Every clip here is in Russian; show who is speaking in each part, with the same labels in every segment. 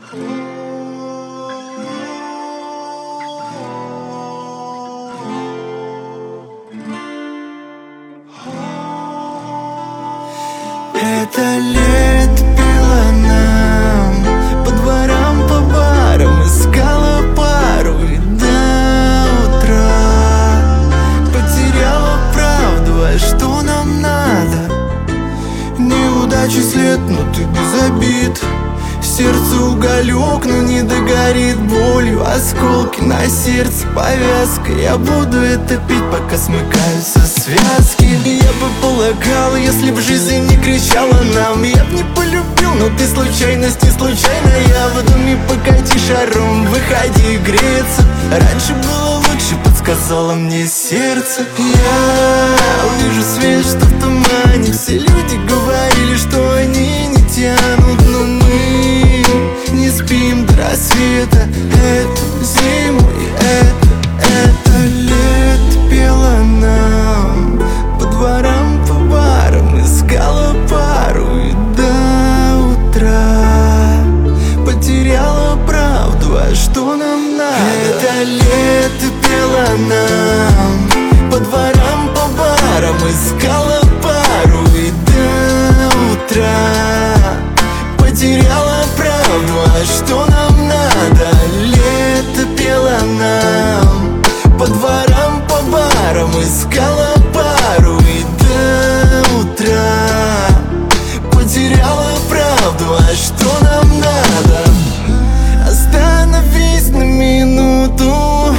Speaker 1: Это лето пела нам, по дворам, по барам искала пару и до утра потеряла правду, а что нам надо? Неудачи след, но ты без обид. Сердце уголек, но не догорит болью. Осколки на сердце, повязка. Я буду это пить, пока смыкаются связки. Я бы полагал, если б жизнь не кричала нам, я б не полюбил, но ты случайность не случайная. В доме покати шаром, выходи греться. Раньше было лучше, подсказало мне сердце. Я вижу свет, что в тумане. Все люди говорили, что они не тянут, но мы не спим до рассвета. Эту зиму и это лето пела нам, по дворам, по барам искала пару и до утра потеряла правду, а что нам надо? Это лето пела нам, по дворам, по барам искала пару и до утра потеряла правду, а что нам надо? Лето пела нам, по дворам, по барам искала пару и до утра потеряла правду, а что нам надо? Остановись на минуту,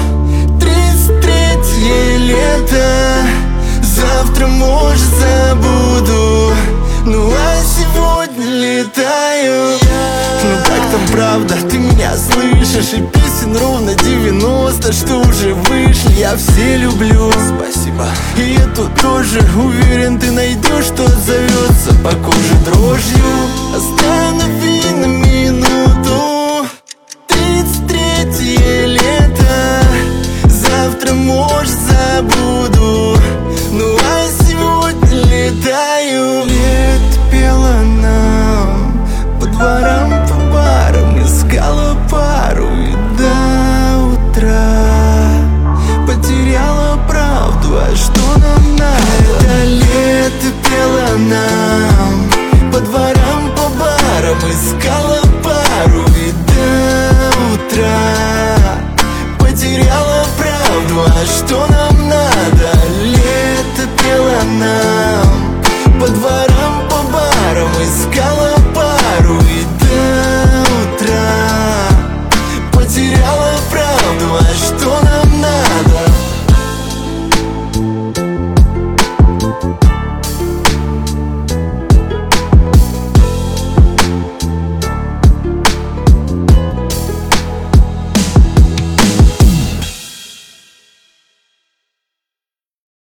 Speaker 1: 33-е лето. Завтра, может, забуду, ну а сегодня летаю. Ну как там правда, ты меня слышишь? И песен ровно 90, что уже вышли. Я все люблю, спасибо. И эту тоже, уверен, ты найдешь, что отзовется по коже дрожью. Останови на минуту, 33-е лето. Завтра, может, забуду, ну а сегодня летаю. Лето пела нам, по дворам, по барам искала пару и до утра потеряла правду, а что нам надо? Это лето пела нам, по дворам, по барам искала